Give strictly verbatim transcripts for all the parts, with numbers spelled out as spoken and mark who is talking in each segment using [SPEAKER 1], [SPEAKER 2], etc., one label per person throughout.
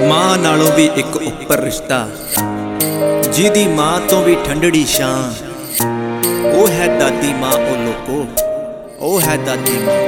[SPEAKER 1] मां नालों भी एक उपर रिश्ता, जिदी मां तो भी ठंडड़ी शां, ओ है दादी मां ओ लोको, ओ है दादी मां।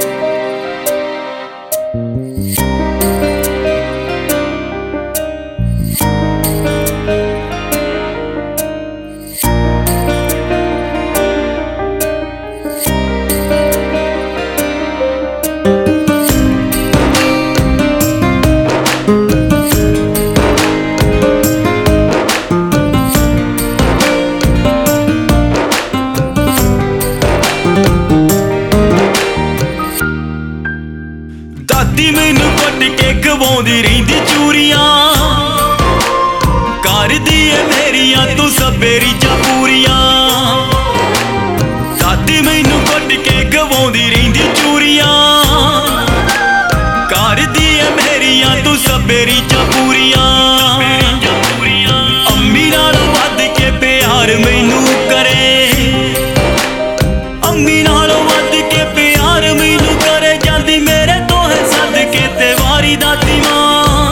[SPEAKER 2] दादी मैनू कुट के खवाउंदी रहिंदी चूरियां, करदी है मेरियां तू सब्बे रीझां पूरियां। दादी मैनू कुट के खवाउंदी रहिंदी चूरियां, करदी है मेरियां तू सब्बे रीझां पूरियां। अम्मी नालों वध के प्यार मैनू करे, अम्मी नालों वध के प्यार मैनू करे, जांदी मेरे सदके ते वारी दादी मां।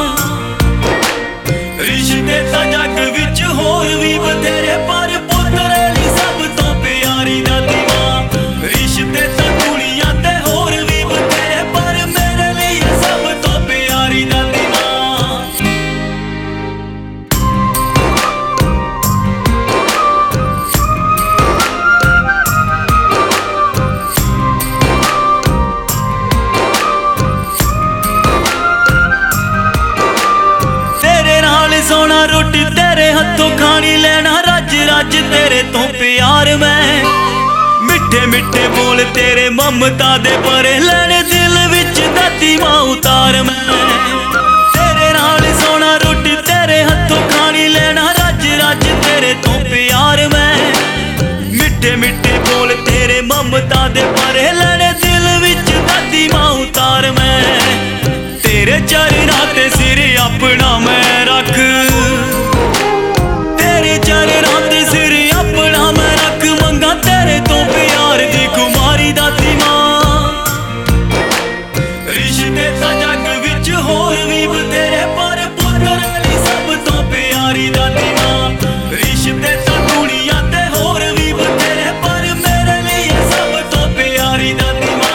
[SPEAKER 2] रिश्ते तां जग विच होर भी बथेरे, पर पुत्तरे ली सब तो प्यारी दादी मां। रिश्ते तां कुड़ियां ते होर भी बथेरे, पर मेरे लिए सब तो प्यारी दादी मां। सोना रोटी तेरे हथों खानी, लेना रज रज तेरे तो प्यार मैं। मिठे मिठे बोल तेरे ममता दे परे, लेने दिल विच दादी मां उतार मैं। तेरे नाल सोना रोटी तेरे हथों खानी, लेना रज रज तेरे तो प्यार मैं। मिठे मिठे बोल तेरे ममता दे परे, लेने दिल विच दादी मां उतार मैं। तेरे चरनां ते सिर अपना मैं रख, तेरे चरनां ते सिर अपना मैं रख, मंगा तेरे तो प्यार दी कुमारी दादी मां। रिश्ते तां जग विच होर भी बथेरे, पर पुत्तरे ली सब तो प्यारी दादी मां। रिश्ते तां कुड़ियां ते होर भी बथेरे, पर मेरे लिए सब तो प्यारी दादी मां।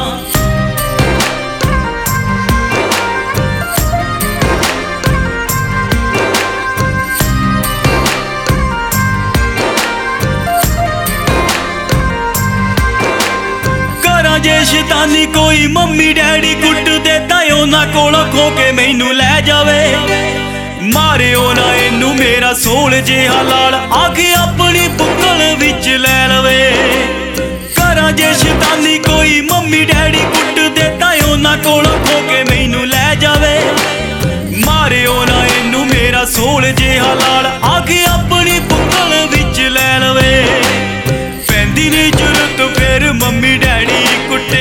[SPEAKER 2] जे शैतानी कोई मम्मी डैडी कुट दे, तां उन्हां कोलों खो के मैनू लै जावे। मारे ना इनू मेरा सोल जिहा लाल, आके अपनी बुक्कल विच लै लवे। करां जे शैतानी कोई मम्मी डैडी कुट दे, तां उन्हां कोलों खो के मैनू लै जावे। मारे ना इनू मेरा सोल जिहा लाल, आके अपनी बुक्कल विच लै लवे। पैंदी नी जरूरत फिर मम्मी डैडी कुटे,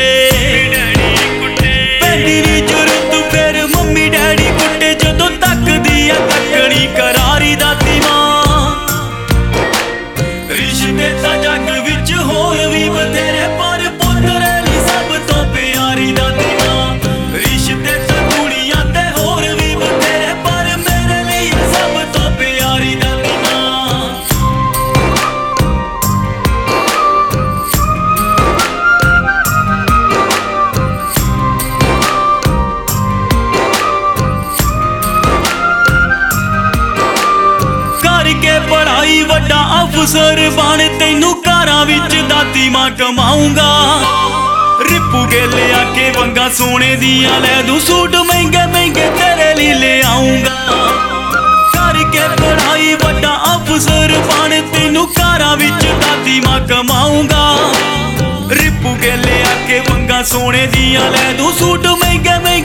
[SPEAKER 2] पैंदी नी जरूरत फिर मम्मी डैडी कुटे, जदों तकदी आ तकड़ी करारी दादी मां। रिश्ते तां जग विच होर भी बथेरे, पर पुत्तरे ली सब तो प्यारी दादी मां। रिश्ते तां कुड़ियां ते होर भी बथेरे, पर मेरे लिए सब तो प्यारी दादी मां। करके पढ़ाई वड्डा अफसर बन, तैनू घरां विच दादी मां कमाऊंगा। रिपू गेले आके वंगा सोने दियां लै दूं, सूट महंगे महंगे तेरे लिए ले आऊंगा। करके पढ़ाई वड्डा अफसर बन, तैनू घरां विच दादी मां कमाऊंगा। रिपू गेले आके वंगा सोने दियां लै दूं, सूट महंगे महंगे